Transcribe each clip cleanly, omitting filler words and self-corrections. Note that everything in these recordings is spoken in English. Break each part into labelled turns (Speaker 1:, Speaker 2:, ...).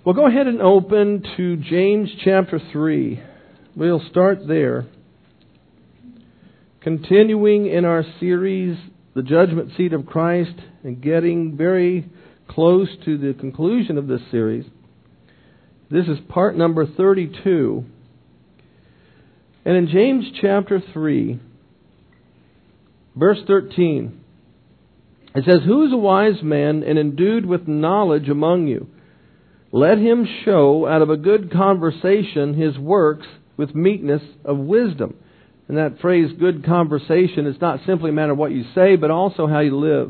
Speaker 1: Well, go ahead and open to James chapter 3. We'll start there. Continuing in our series, The Judgment Seat of Christ, and getting very close to the conclusion of this series. This is part number 32. And in James chapter 3, verse 13, it says, "Who is a wise man and endued with knowledge among you? Let him show out of a good conversation his works with meekness of wisdom." And that phrase, good conversation, is not simply a matter of what you say, but also how you live.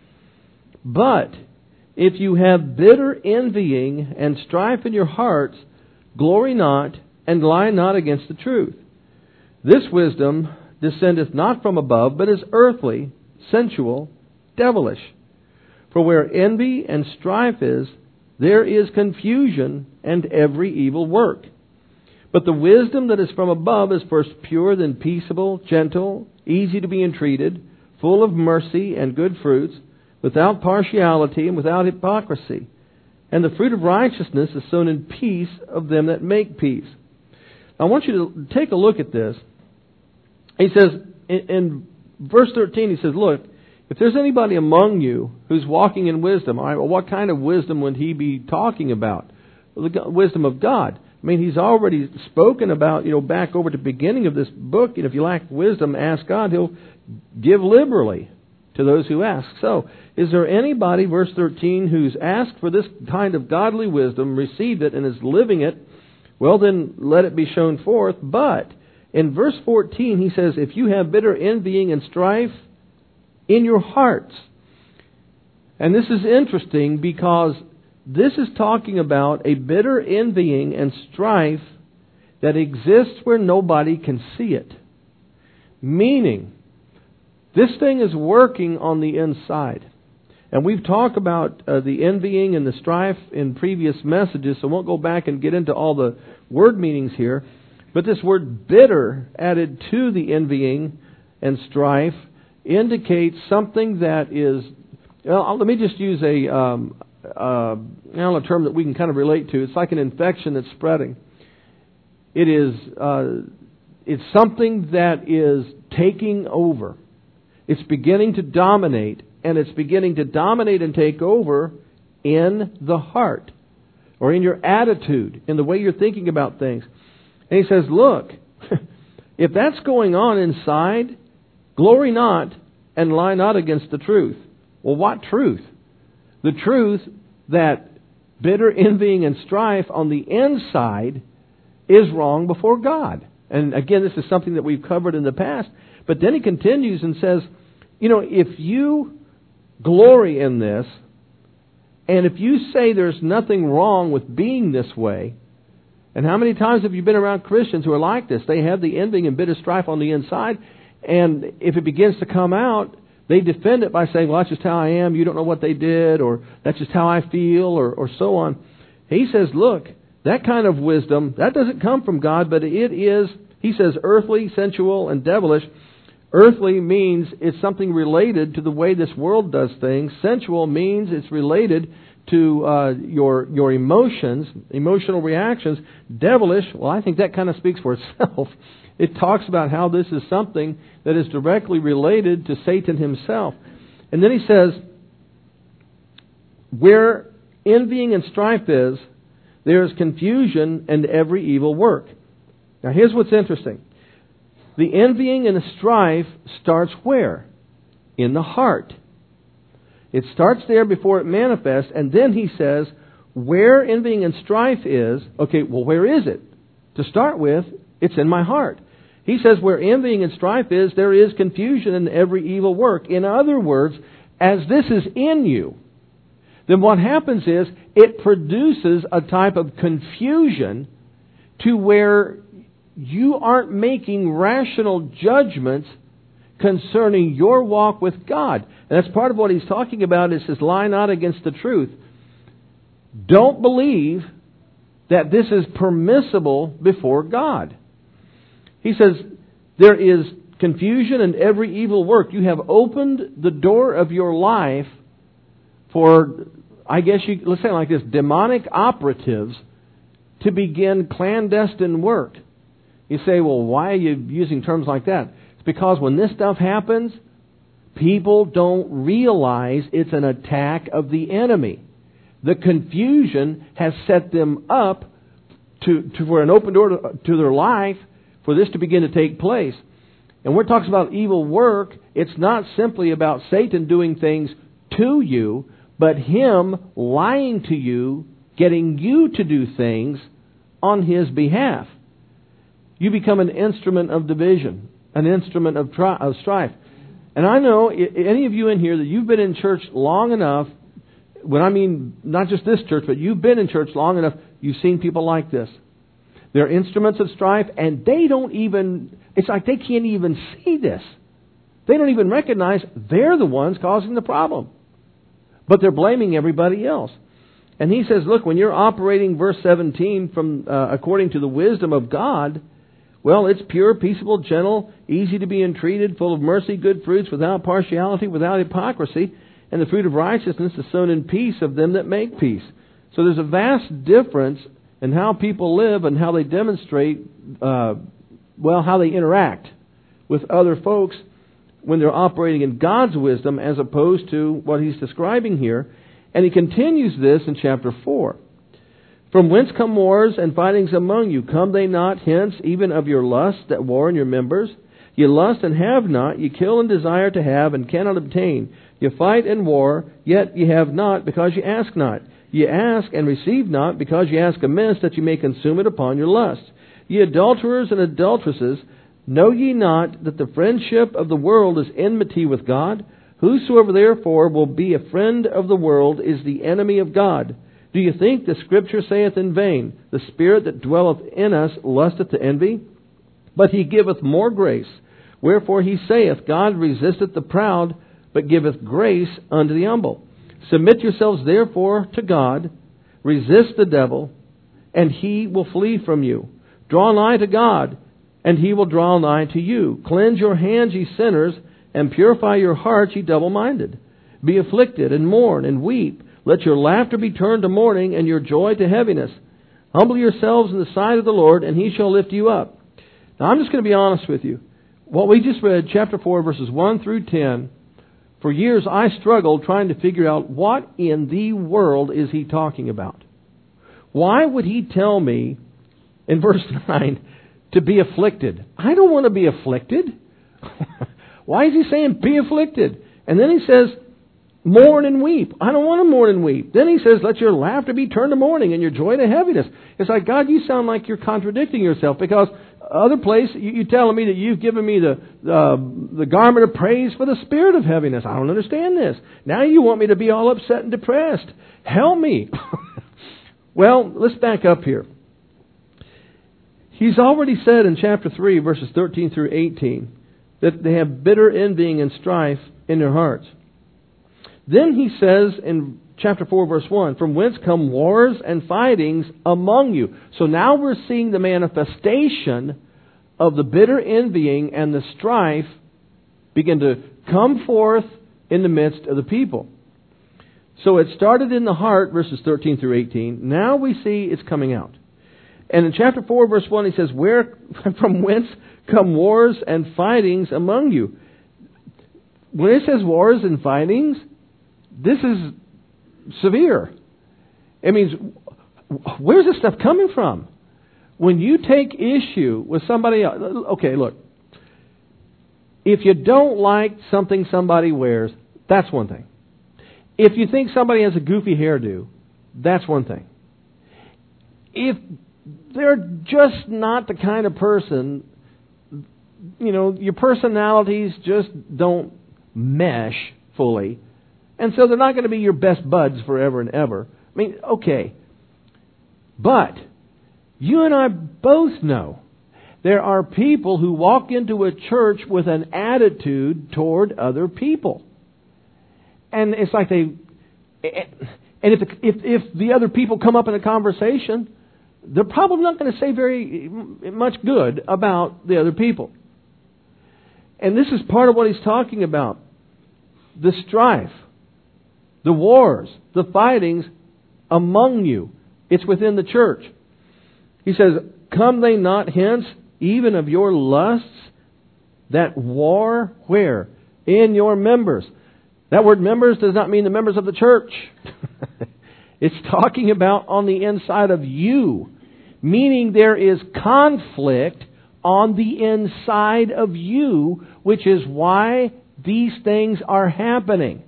Speaker 1: "But if you have bitter envying and strife in your hearts, glory not and lie not against the truth. This wisdom descendeth not from above, but is earthly, sensual, devilish. For where envy and strife is, there is confusion and every evil work. But the wisdom that is from above is first pure, then peaceable, gentle, easy to be entreated, full of mercy and good fruits, without partiality and without hypocrisy. And the fruit of righteousness is sown in peace of them that make peace." I want you to take a look at this. He says, in verse 13, he says, look, if there's anybody among you who's walking in wisdom, all right, well, what kind of wisdom would he be talking about? Well, the wisdom of God. I mean, he's already spoken about, back over to the beginning of this book, if you lack wisdom, ask God. He'll give liberally to those who ask. So, is there anybody, verse 13, who's asked for this kind of godly wisdom, received it, and is living it? Well, then let it be shown forth. But in verse 14, he says, if you have bitter envying and strife in your hearts. And this is interesting because this is talking about a bitter envying and strife that exists where nobody can see it. Meaning, this thing is working on the inside. And we've talked about the envying and the strife in previous messages, so I won't go back and get into all the word meanings here. But this word bitter added to the envying and strife indicates something that is, let me just use a term that we can kind of relate to. It's like an infection that's spreading. It is, it's something that is taking over. It's beginning to dominate, and it's beginning to dominate and take over in the heart, or in your attitude, in the way you're thinking about things. And he says, look, if that's going on inside, glory not and lie not against the truth. Well, what truth? The truth that bitter envying and strife on the inside is wrong before God. And again, this is something that we've covered in the past. But then he continues and says, if you glory in this, and if you say there's nothing wrong with being this way, and how many times have you been around Christians who are like this? They have the envying and bitter strife on the inside, and if it begins to come out, they defend it by saying, well, that's just how I am, you don't know what they did, or that's just how I feel, or so on. He says, look, that kind of wisdom, that doesn't come from God, but it is, he says, earthly, sensual, and devilish. Earthly means it's something related to the way this world does things. Sensual means it's related to your emotions, emotional reactions. Devilish, well, I think that kind of speaks for itself. It talks about how this is something that is directly related to Satan himself. And then he says, where envying and strife is, there is confusion and every evil work. Now here's what's interesting. The envying and the strife starts where? In the heart. It starts there before it manifests, and then he says, where envying and strife is, okay, well, where is it? To start with, it's in my heart. He says, where envying and strife is, there is confusion and every evil work. In other words, as this is in you, then what happens is, it produces a type of confusion to where you aren't making rational judgments concerning your walk with God. And that's part of what he's talking about. It says, lie not against the truth. Don't believe that this is permissible before God. He says, there is confusion and every evil work. You have opened the door of your life for I guess let's say it like this, demonic operatives to begin clandestine work. You say, well, why are you using terms like that? It's because when this stuff happens, people don't realize it's an attack of the enemy. The confusion has set them up for an open door to their life for this to begin to take place. And when it talks about evil work, it's not simply about Satan doing things to you, but him lying to you, getting you to do things on his behalf. You become an instrument of division, an instrument of strife. And I know any of you in here that you've been in church long enough, when I mean not just this church, but you've been in church long enough, you've seen people like this. They're instruments of strife, and they don't even, it's like they can't even see this. They don't even recognize they're the ones causing the problem. But they're blaming everybody else. And he says, look, when you're operating, verse 17, from according to the wisdom of God, well, it's pure, peaceable, gentle, easy to be entreated, full of mercy, good fruits, without partiality, without hypocrisy, and the fruit of righteousness is sown in peace of them that make peace. So there's a vast difference in how people live and how they demonstrate, how they interact with other folks when they're operating in God's wisdom as opposed to what he's describing here. And he continues this in chapter 4. From whence come wars and fightings among you? Come they not hence even of your lusts that war in your members? You lust and have not, you kill and desire to have and cannot obtain. You fight and war, yet you have not because you ask not. You ask and receive not because you ask amiss that you may consume it upon your lusts. Ye adulterers and adulteresses, know ye not that the friendship of the world is enmity with God? Whosoever therefore will be a friend of the world is the enemy of God. Do you think the Scripture saith in vain, the Spirit that dwelleth in us lusteth to envy? But he giveth more grace. Wherefore he saith, God resisteth the proud, but giveth grace unto the humble. Submit yourselves therefore to God, resist the devil, and he will flee from you. Draw nigh to God, and he will draw nigh to you. Cleanse your hands, ye sinners, and purify your hearts, ye double-minded. Be afflicted, and mourn, and weep. Let your laughter be turned to mourning, and your joy to heaviness. Humble yourselves in the sight of the Lord, and he shall lift you up. Now, I'm just going to be honest with you. What we just read, chapter 4, verses 1 through 10, for years I struggled trying to figure out what in the world is he talking about. Why would he tell me in verse 9 to be afflicted? I don't want to be afflicted. Why is he saying be afflicted? And then he says, mourn and weep. I don't want to mourn and weep. Then he says, let your laughter be turned to mourning and your joy to heaviness. It's like, God, you sound like you're contradicting yourself, because other place you're telling me that you've given me the garment of praise for the spirit of heaviness. I don't understand this. Now you want me to be all upset and depressed. Help me. Well, let's back up here. He's already said in chapter 3, verses 13 through 18, that they have bitter envying and strife in their hearts. Then he says in chapter 4, verse 1, from whence come wars and fightings among you. So now we're seeing the manifestation of the bitter envying and the strife begin to come forth in the midst of the people. So it started in the heart, verses 13 through 18. Now we see it's coming out. And in chapter 4, verse 1, he says, from whence come wars and fightings among you? When it says wars and fightings, this is severe. It means, where's this stuff coming from? When you take issue with somebody else, okay, look, if you don't like something somebody wears, that's one thing. If you think somebody has a goofy hairdo, that's one thing. If they're just not the kind of person, your personalities just don't mesh fully, and so they're not going to be your best buds forever and ever. I mean, okay. But you and I both know there are people who walk into a church with an attitude toward other people. And it's like if the other people come up in a conversation, they're probably not going to say very much good about the other people. And this is part of what he's talking about. The strife, the wars, the fightings among you. It's within the church. He says, come they not hence, even of your lusts, that war, where? In your members. That word members does not mean the members of the church. It's talking about on the inside of you. Meaning there is conflict on the inside of you, which is why these things are happening.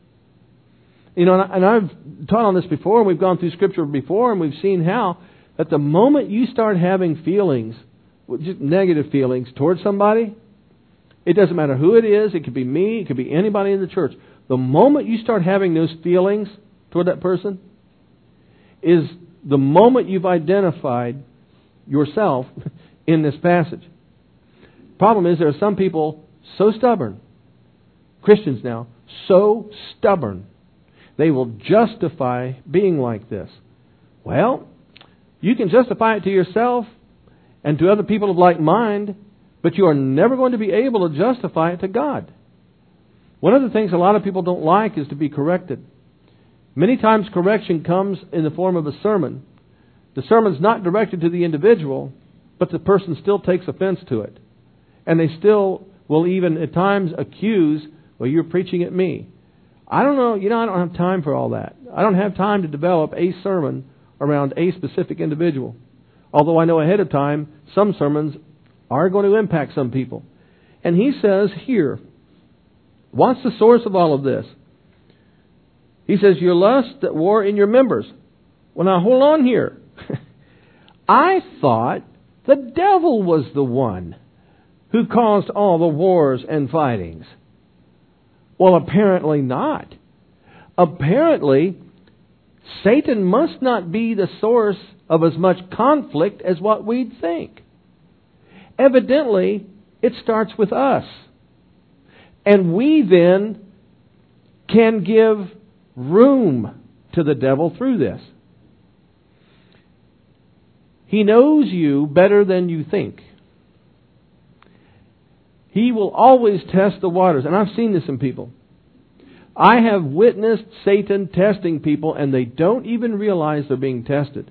Speaker 1: You know, and I've taught on this before, and we've gone through Scripture before, and we've seen how that the moment you start having feelings, just negative feelings towards somebody, it doesn't matter who it is, it could be me, it could be anybody in the church. The moment you start having those feelings toward that person is the moment you've identified yourself in this passage. Problem is, there are some people so stubborn, Christians now, so stubborn, they will justify being like this. Well, you can justify it to yourself and to other people of like mind, but you are never going to be able to justify it to God. One of the things a lot of people don't like is to be corrected. Many times correction comes in the form of a sermon. The sermon's not directed to the individual, but the person still takes offense to it. And they still will even at times accuse, well, you're preaching at me. I don't know, I don't have time for all that. I don't have time to develop a sermon around a specific individual. Although I know ahead of time, some sermons are going to impact some people. And he says here, what's the source of all of this? He says, your lust that war in your members. Well, now hold on here. I thought the devil was the one who caused all the wars and fightings. Well, apparently not. Apparently, Satan must not be the source of as much conflict as what we'd think. Evidently, it starts with us. And we then can give room to the devil through this. He knows you better than you think. He will always test the waters. And I've seen this in people. I have witnessed Satan testing people and they don't even realize they're being tested.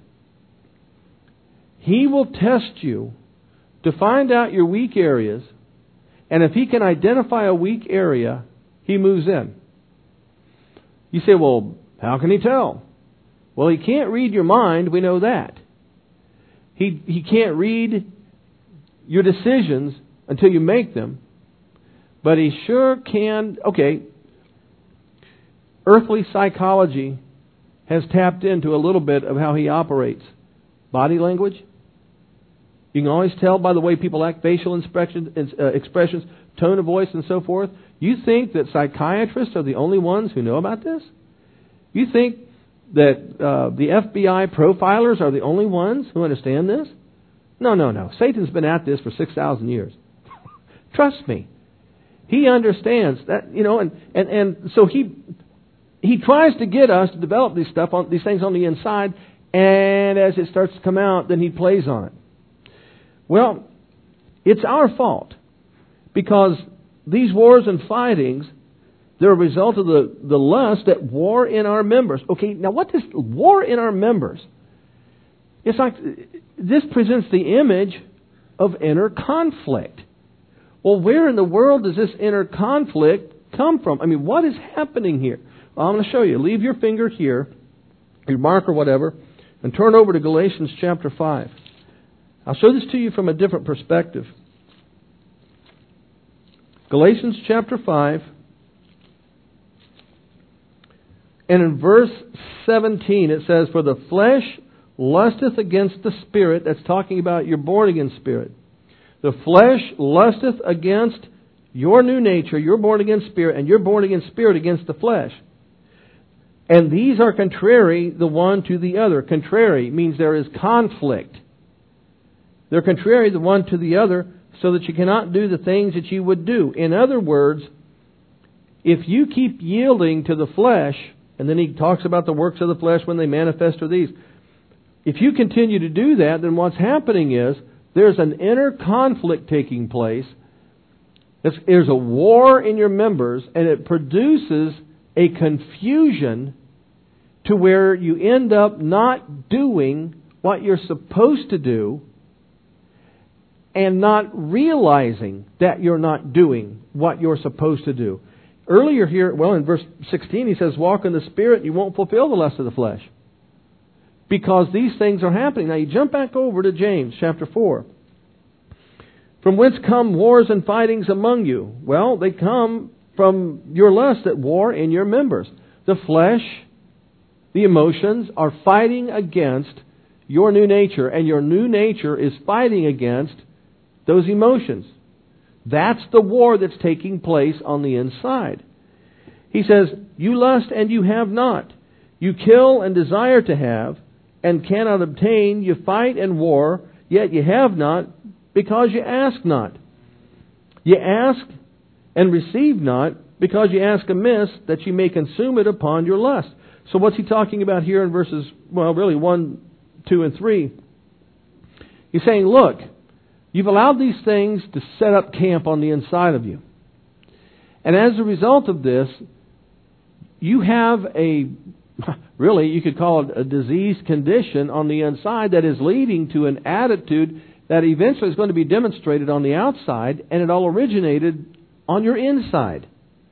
Speaker 1: He will test you to find out your weak areas, and if he can identify a weak area, he moves in. You say, well, how can he tell? Well, he can't read your mind, we know that. He can't read your decisions until you make them, but he sure can. Okay, earthly psychology has tapped into a little bit of how he operates. Body language. You can always tell by the way people act, facial expressions, tone of voice, and so forth. You think that psychiatrists are the only ones who know about this? You think that the FBI profilers are the only ones who understand this? No. Satan's been at this for 6,000 years. Trust me. He understands that, and so he tries to get us to develop these things on the inside, and as it starts to come out, then he plays on it. Well, it's our fault because these wars and fightings, they're a result of the lust that war in our members. Okay, now what is war in our members? It's like this presents the image of inner conflict. Well, where in the world does this inner conflict come from? I mean, what is happening here? Well, I'm going to show you. Leave your finger here, your marker, whatever, and turn over to Galatians chapter 5. I'll show this to you from a different perspective. Galatians chapter 5, and in verse 17 it says, for the flesh lusteth against the spirit. That's talking about your born-again spirit. The flesh lusteth against your new nature, your born-again spirit, and your born-again spirit against the flesh. And these are contrary the one to the other. Contrary means there is conflict. They're contrary the one to the other, so that you cannot do the things that you would do. In other words, if you keep yielding to the flesh, and then he talks about the works of the flesh when they manifest are these. If you continue to do that, then what's happening is there's an inner conflict taking place. There's a war in your members, and it produces a confusion to where you end up not doing what you're supposed to do and not realizing that you're not doing what you're supposed to do. Earlier here, well, in verse 16, he says, walk in the Spirit and you won't fulfill the lust of the flesh. Because these things are happening. Now you jump back over to James chapter 4. From whence come wars and fightings among you? Well, they come from your lust at war in your members. The flesh, the emotions are fighting against your new nature, and your new nature is fighting against those emotions. That's the war that's taking place on the inside. He says, you lust and you have not. You kill and desire to have and cannot obtain. You fight and war, yet you have not because you ask not. You ask and receive not because you ask amiss that you may consume it upon your lust. So what's he talking about here in verses, well, really 1, 2, and 3? He's saying, look, you've allowed these things to set up camp on the inside of you. And as a result of this, you have really, you could call it a diseased condition on the inside that is leading to an attitude that eventually is going to be demonstrated on the outside, and it all originated on your inside.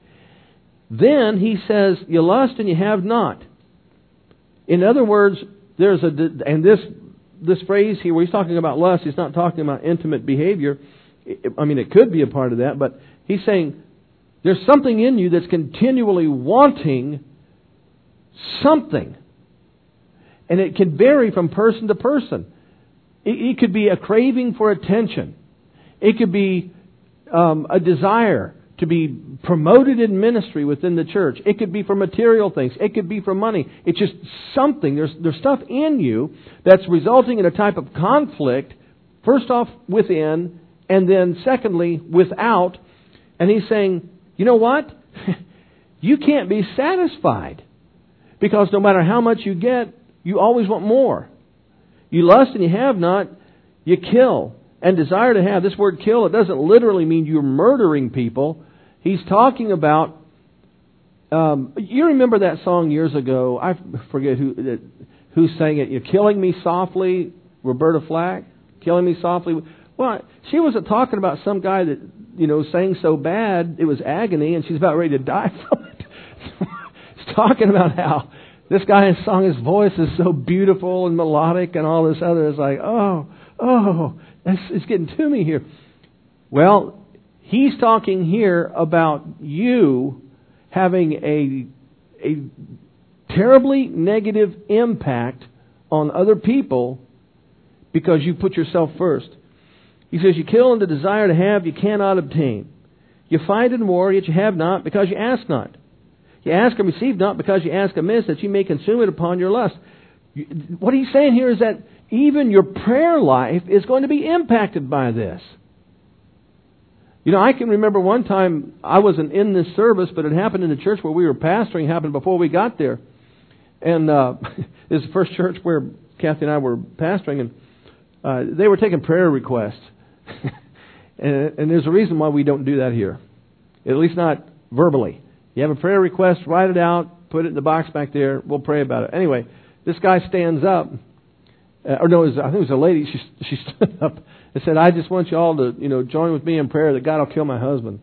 Speaker 1: Then he says, you lust and you have not. In other words, and this phrase here where he's talking about lust, he's not talking about intimate behavior. I mean, it could be a part of that, but he's saying there's something in you that's continually wanting something. And it can vary from person to person. It could be a craving for attention. It could be a desire to be promoted in ministry within the church. It could be for material things. It could be for money. It's just something. There's stuff in you that's resulting in a type of conflict, first off within, and then secondly without. And he's saying, you know what? You can't be satisfied. Because no matter how much you get, you always want more. You lust and you have not. You kill and desire to have. This word kill, it doesn't literally mean you're murdering people. He's talking about, you remember that song years ago, I forget who sang it, You're Killing Me Softly, Roberta Flack, Killing Me Softly. Well, she wasn't talking about some guy that, sang so bad, it was agony, and she's about ready to die from it. He's talking about how this guy's song, his voice is so beautiful and melodic and all this other. It's like, it's getting to me here. Well, he's talking here about you having a terribly negative impact on other people because you put yourself first. He says, you kill and the desire to have you cannot obtain. You fight and war, yet you have not because you ask not. You ask and receive not because you ask amiss that you may consume it upon your lust. What he's saying here is that even your prayer life is going to be impacted by this. I can remember one time, I wasn't in this service, but it happened in the church where we were pastoring. It happened before we got there. And this is the first church where Kathy and I were pastoring, and they were taking prayer requests. and there's a reason why we don't do that here. At least not verbally. You have a prayer request, write it out, put it in the box back there, we'll pray about it. Anyway, this guy stands up. I think it was a lady. She stood up and said, I just want you all to, join with me in prayer that God will kill my husband.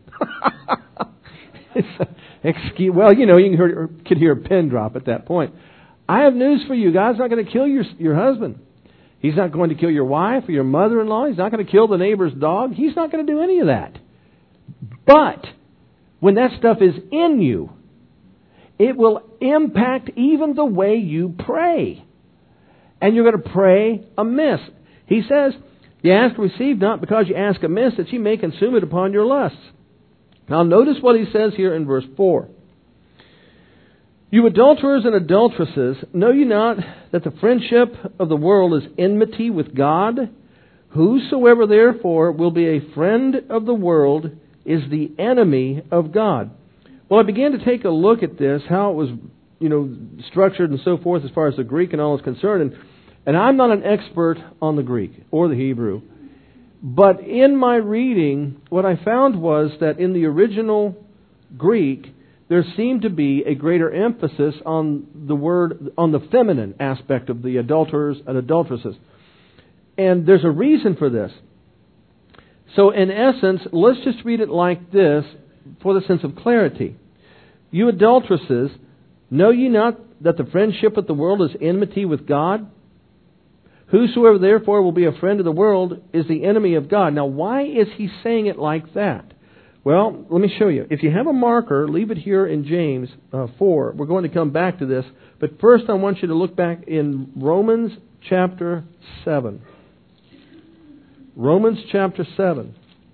Speaker 1: Well, you could hear a pin drop at that point. I have news for you. God's not going to kill your husband. He's not going to kill your wife or your mother-in-law. He's not going to kill the neighbor's dog. He's not going to do any of that. But when that stuff is in you, it will impact even the way you pray. And you're going to pray amiss. He says, you ask and receive not because you ask amiss that you may consume it upon your lusts. Now notice what he says here in verse 4. You adulterers and adulteresses, know you not that the friendship of the world is enmity with God? Whosoever therefore will be a friend of the world is the enemy of God. Well, I began to take a look at this, how it was, structured and so forth as far as the Greek and all is concerned. And I'm not an expert on the Greek or the Hebrew. But in my reading, what I found was that in the original Greek, there seemed to be a greater emphasis on the feminine aspect of the adulterers and adulteresses. And there's a reason for this. So in essence, let's just read it like this for the sense of clarity. You adulteresses, know ye not that the friendship with the world is enmity with God? Whosoever therefore will be a friend of the world is the enemy of God. Now, why is he saying it like that? Well, let me show you. If you have a marker, leave it here in James 4. We're going to come back to this. But first I want you to look back in Romans chapter 7. Romans chapter 7.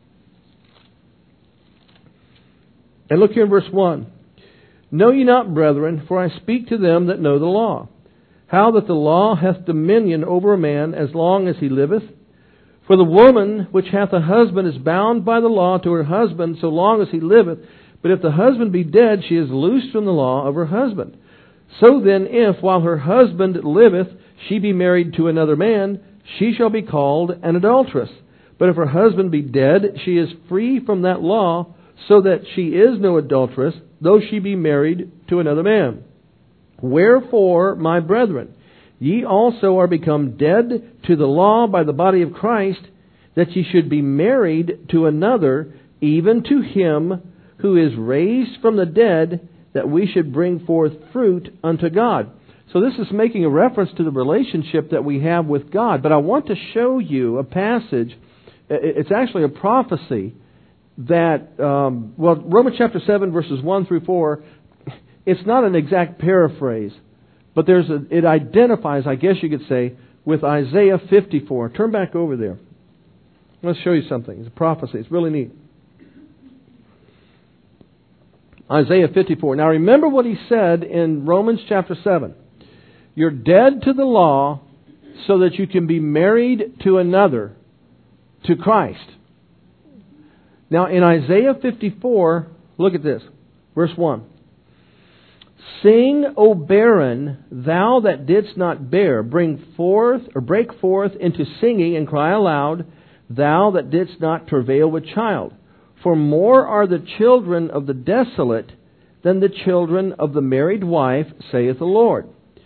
Speaker 1: And look here in verse 1. Know ye not, brethren, for I speak to them that know the law, how that the law hath dominion over a man as long as he liveth? For the woman which hath a husband is bound by the law to her husband so long as he liveth. But if the husband be dead, she is loosed from the law of her husband. So then, if while her husband liveth she be married to another man, she shall be called an adulteress. But if her husband be dead, she is free from that law, so that she is no adulteress, though she be married to another man. Wherefore, my brethren, ye also are become dead to the law by the body of Christ, that ye should be married to another, even to him who is raised from the dead, that we should bring forth fruit unto God. So this is making a reference to the relationship that we have with God. But I want to show you a passage. It's actually a prophecy that, Romans chapter 7, verses 1 through 4, it's not an exact paraphrase, but it identifies, I guess you could say, with Isaiah 54. Turn back over there. Let's show you something. It's a prophecy. It's really neat. Isaiah 54. Now remember what he said in Romans chapter 7. You're dead to the law so that you can be married to another, to Christ. Now in Isaiah 54, look at this. Verse 1. Sing, O barren, thou that didst not bear, break forth into singing and cry aloud, thou that didst not travail with child. For more are the children of the desolate than the children of the married wife, saith the Lord.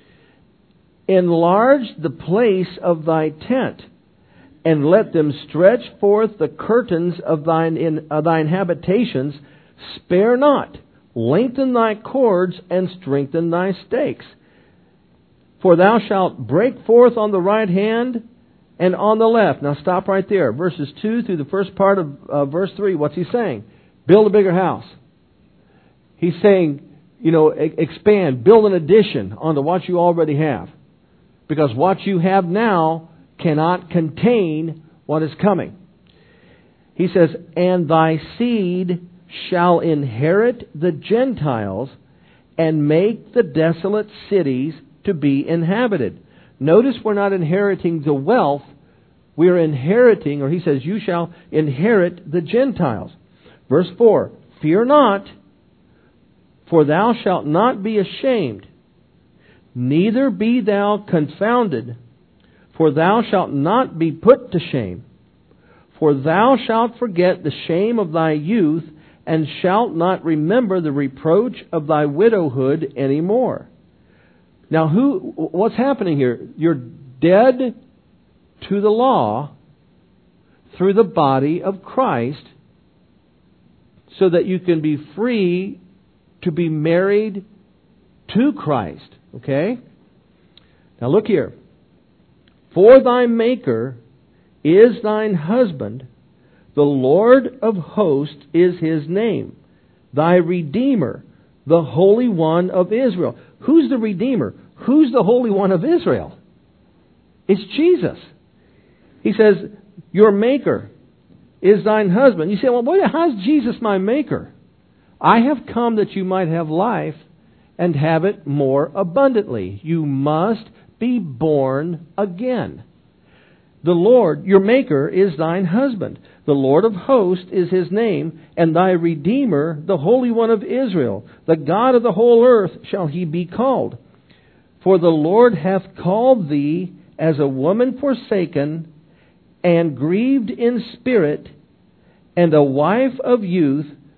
Speaker 1: Enlarge the place of thy tent, and let them stretch forth the curtains of thine habitations. Spare not. Lengthen thy cords and strengthen thy stakes. For thou shalt break forth on the right hand and on the left. Now stop right there. Verses 2 through the first part of verse 3. What's he saying? Build a bigger house. He's saying, expand, build an addition onto what you already have. Because what you have now cannot contain what is coming. He says, and thy seed shall inherit the Gentiles and make the desolate cities to be inhabited. Notice we're not inheriting the wealth. We're inheriting, or he says, you shall inherit the Gentiles. Verse 4, fear not, for thou shalt not be ashamed, neither be thou confounded, for thou shalt not be put to shame. For thou shalt forget the shame of thy youth, and shalt not remember the reproach of thy widowhood any more. Now, what's happening here? You're dead to the law through the body of Christ, so that you can be free to be married to Christ. Okay? Now look here. For thy Maker is thine husband, the Lord of hosts is his name, thy Redeemer, the Holy One of Israel. Who's the Redeemer? Who's the Holy One of Israel? It's Jesus. He says, your Maker is thine husband. You say, well, how's Jesus my Maker? I have come that you might have life and have it more abundantly. You must be born again. The Lord, your Maker, is thine husband. The Lord of hosts is his name, and thy Redeemer, the Holy One of Israel. The God of the whole earth shall he be called. For the Lord hath called thee as a woman forsaken and grieved in spirit, and a wife of youth,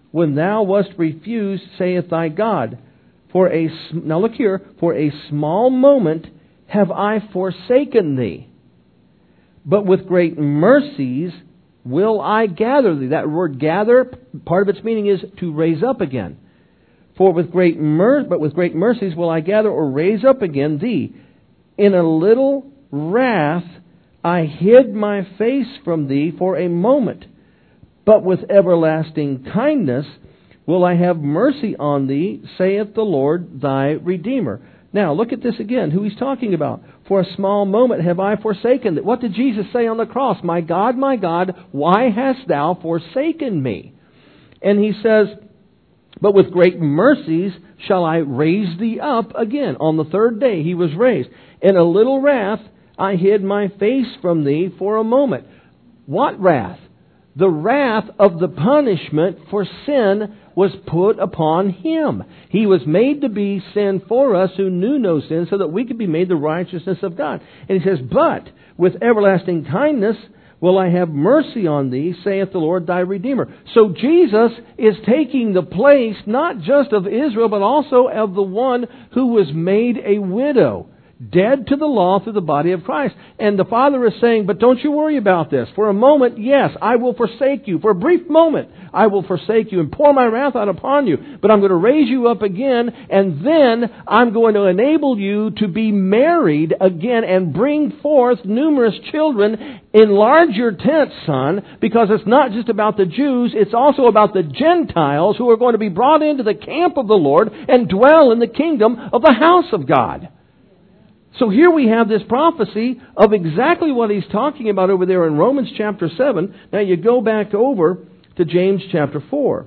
Speaker 1: when thou wast refused, saith thy God. Now look here, for a small moment have I forsaken thee, but with great mercies will I gather thee. That word gather, part of its meaning is to raise up again. But with great mercies will I gather or raise up again thee. In a little wrath I hid my face from thee for a moment, but with everlasting kindness will I have mercy on thee, saith the Lord thy Redeemer. Now, look at this again, who he's talking about. For a small moment have I forsaken thee. What did Jesus say on the cross? My God, why hast thou forsaken me? And he says, but with great mercies shall I raise thee up again. On the third day he was raised. In a little wrath I hid my face from thee for a moment. What wrath? The wrath of the punishment for sin was put upon Him. He was made to be sin for us who knew no sin, so that we could be made the righteousness of God. And He says, but with everlasting kindness will I have mercy on thee, saith the Lord thy Redeemer. So Jesus is taking the place not just of Israel, but also of the one who was made a widow, dead to the law through the body of Christ. And the Father is saying, but don't you worry about this. For a moment, yes, I will forsake you. For a brief moment, I will forsake you and pour my wrath out upon you. But I'm going to raise you up again, and then I'm going to enable you to be married again and bring forth numerous children. Enlarge your tent, son, because it's not just about the Jews, it's also about the Gentiles who are going to be brought into the camp of the Lord and dwell in the kingdom of the house of God. So here we have this prophecy of exactly what he's talking about over there in Romans chapter 7. Now you go back over to James chapter 4,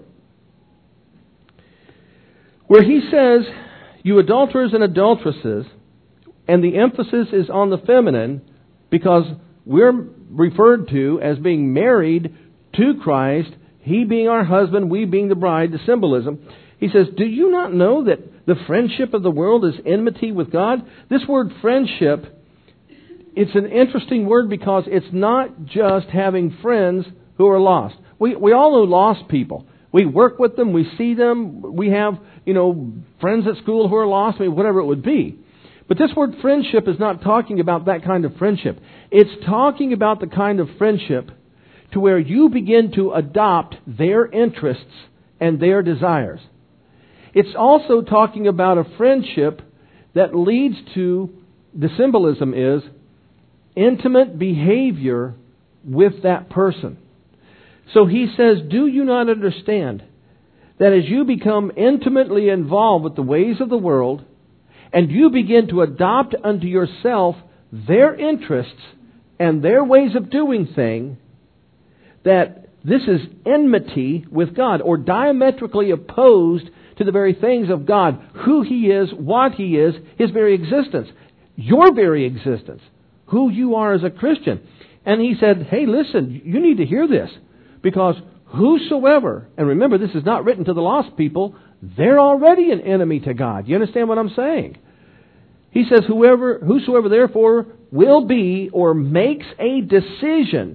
Speaker 1: where he says, you adulterers and adulteresses, and the emphasis is on the feminine because we're referred to as being married to Christ, He being our husband, we being the bride, the symbolism. He says, do you not know that the friendship of the world is enmity with God? This word friendship, it's an interesting word because it's not just having friends who are lost. We all know lost people. We work with them, we see them, we have, friends at school who are lost, whatever it would be. But this word friendship is not talking about that kind of friendship. It's talking about the kind of friendship to where you begin to adopt their interests and their desires. It's also talking about a friendship that leads to, the symbolism is, intimate behavior with that person. So he says, do you not understand that as you become intimately involved with the ways of the world, and you begin to adopt unto yourself their interests and their ways of doing things, that this is enmity with God, or diametrically opposed to the very things of God, who He is, what He is, His very existence, your very existence, who you are as a Christian. And he said, hey, listen, you need to hear this, because whosoever, and remember, this is not written to the lost people, they're already an enemy to God. You understand what I'm saying? He says, whosoever therefore will be or makes a decision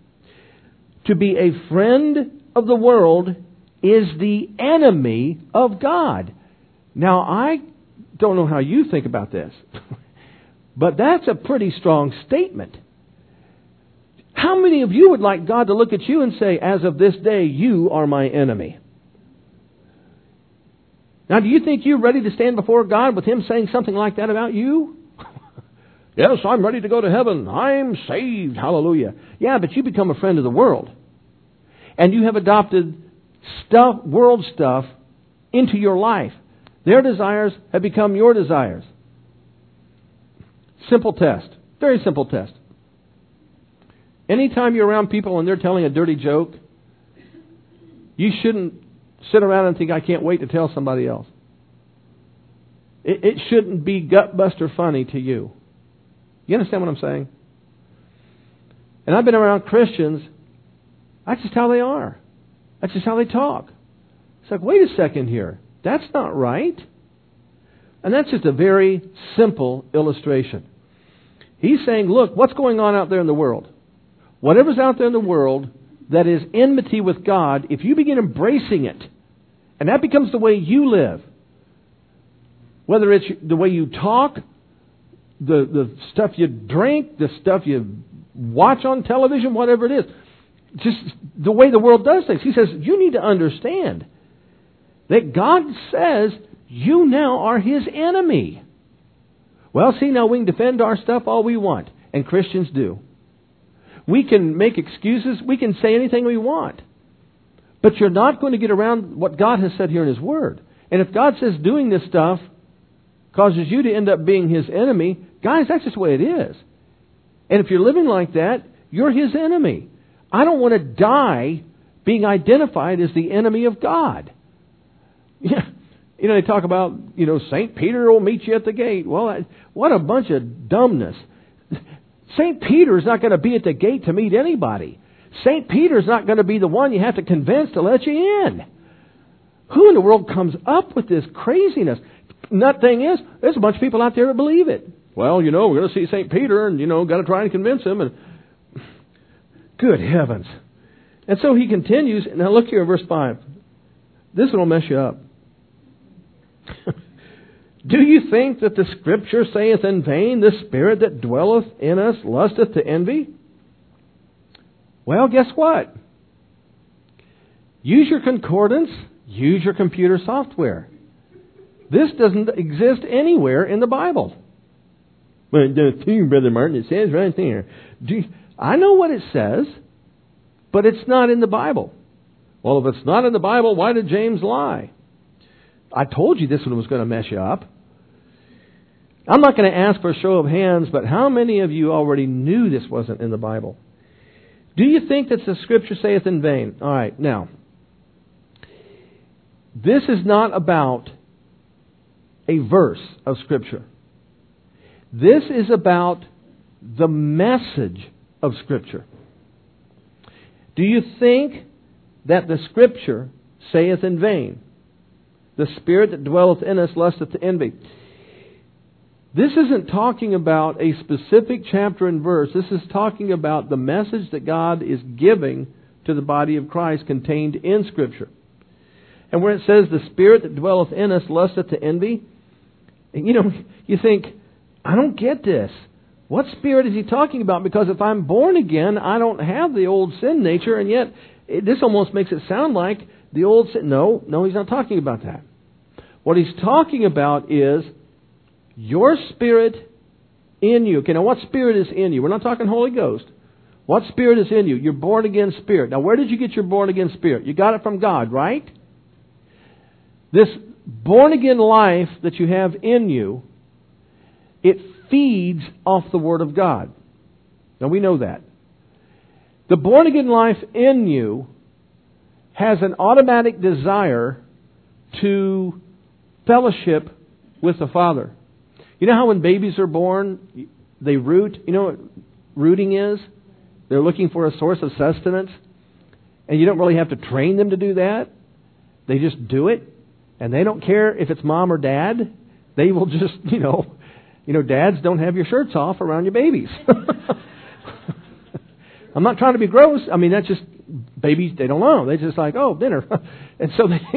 Speaker 1: to be a friend of the world is the enemy of God. Now, I don't know how you think about this, but that's a pretty strong statement. How many of you would like God to look at you and say, as of this day, you are my enemy? Now, do you think you're ready to stand before God with Him saying something like that about you? Yes, I'm ready to go to heaven. I'm saved. Hallelujah. Yeah, but you become a friend of the world. And you have adopted world stuff into your life. Their desires have become your desires. Simple test. Very simple test. Anytime you're around people and they're telling a dirty joke, you shouldn't sit around and think, I can't wait to tell somebody else. It shouldn't be gutbuster funny to you. You understand what I'm saying? And I've been around Christians, that's just how they are. That's just how they talk. It's like, wait a second here. That's not right. And that's just a very simple illustration. He's saying, look, what's going on out there in the world? Whatever's out there in the world, that is enmity with God, if you begin embracing it, and that becomes the way you live, whether it's the way you talk, the stuff you drink, the stuff you watch on television, whatever it is, just the way the world does things. He says, you need to understand that God says you now are His enemy. Well, see, now we can defend our stuff all we want, and Christians do. We can make excuses, we can say anything we want. But you're not going to get around what God has said here in His Word. And if God says doing this stuff causes you to end up being His enemy, guys, that's just the way it is. And if you're living like that, you're His enemy. I don't want to die being identified as the enemy of God. Yeah. You know, they talk about, St. Peter will meet you at the gate. Well, what a bunch of dumbness. St. Peter is not going to be at the gate to meet anybody. St. Peter is not going to be the one you have to convince to let you in. Who in the world comes up with this craziness? And that thing is, there's a bunch of people out there that believe it. Well, we're going to see St. Peter and, got to try and convince him. And good heavens. And so he continues. Now look here in verse 5. This one will mess you up. Do you think that the Scripture saith in vain, the Spirit that dwelleth in us lusteth to envy? Well, guess what? Use your concordance. Use your computer software. This doesn't exist anywhere in the Bible. Well, it does too, Brother Martin. It says right there. I know what it says, but it's not in the Bible. Well, if it's not in the Bible, why did James lie? I told you this one was going to mess you up. I'm not going to ask for a show of hands, but how many of you already knew this wasn't in the Bible? Do you think that the Scripture saith in vain? All right, now, this is not about a verse of Scripture. This is about the message of Scripture. Do you think that the Scripture saith in vain, the Spirit that dwelleth in us lusteth to envy? This isn't talking about a specific chapter and verse. This is talking about the message that God is giving to the body of Christ contained in Scripture. And where it says, the Spirit that dwelleth in us lusteth to envy, you think, I don't get this. What Spirit is he talking about? Because if I'm born again, I don't have the old sin nature, and yet this almost makes it sound like the old sin. No, he's not talking about that. What he's talking about is your spirit in you. Okay, now what spirit is in you? We're not talking Holy Ghost. What spirit is in you? Your born again spirit. Now where did you get your born again spirit? You got it from God, right? This born again life that you have in you, it feeds off the Word of God. Now we know that. The born again life in you has an automatic desire to fellowship with the Father. You know how when babies are born, they root? You know what rooting is? They're looking for a source of sustenance. And you don't really have to train them to do that. They just do it. And they don't care if it's mom or dad. They will just, dads don't have your shirts off around your babies. I'm not trying to be gross. I mean, that's just, babies, they don't know. They're just like, oh, dinner. And so they,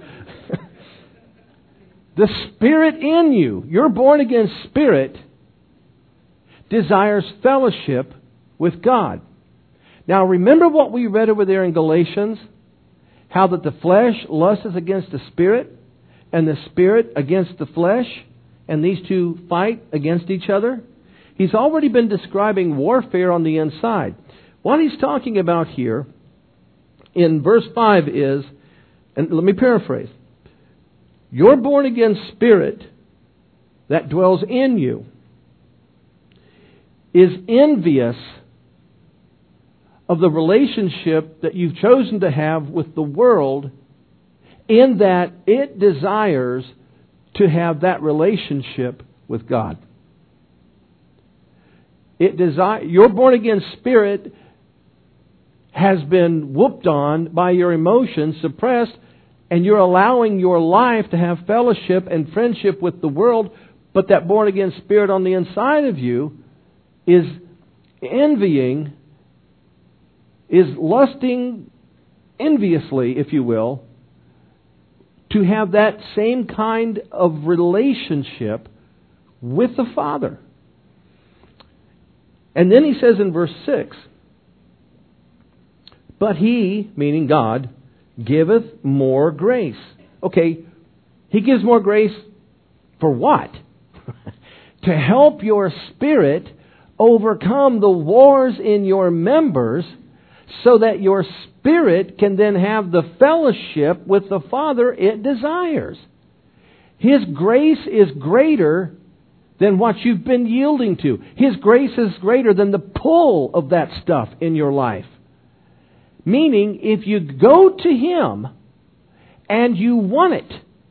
Speaker 1: the Spirit in you, your born again spirit, desires fellowship with God. Now remember what we read over there in Galatians? How that the flesh lusteth against the Spirit, and the Spirit against the flesh, and these two fight against each other? He's already been describing warfare on the inside. What he's talking about here in verse 5 is, and let me paraphrase, your born again spirit that dwells in you is envious of the relationship that you've chosen to have with the world, in that it desires to have that relationship with God. Your born again spirit has been whooped on by your emotions, suppressed, and you're allowing your life to have fellowship and friendship with the world, but that born again spirit on the inside of you is envying is lusting enviously, if you will, to have that same kind of relationship with the Father. And then he says in verse 6, but He, meaning God, giveth more grace. Okay, He gives more grace for what? To help your spirit overcome the wars in your members, so that your spirit can then have the fellowship with the Father it desires. His grace is greater than what you've been yielding to. His grace is greater than the pull of that stuff in your life. Meaning, if you go to Him and you want it,